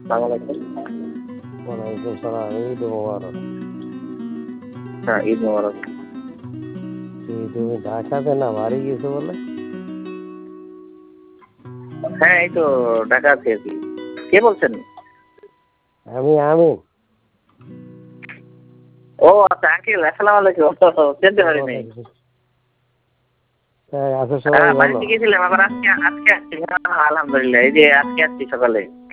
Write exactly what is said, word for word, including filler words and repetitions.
আসসালামু আলাইকুম। ওয়ালাইকুম সালাম। ঈদ মোবারক। হ্যাঁ, ঈদ মোবারক। কি তুমি ঢাকাতে না বাড়ি গেছো বলে? হ্যাঁ, এই তো ঢাকা আছি আরকি। কে বলছেন? আমি আমিন। ও আচ্ছা আঙ্কেল, আসসালামু আলাইকুম। চিনতে পারি নাই। হ্যাঁ, আছে সবাই হ্যাঁ, ভালো? বাড়িতে গেছিলাম, আবার আজকে আজকে আসছি। হ্যাঁ, আলহামদুলিল্লাহ। এই যে আজকে আসছি সকালে।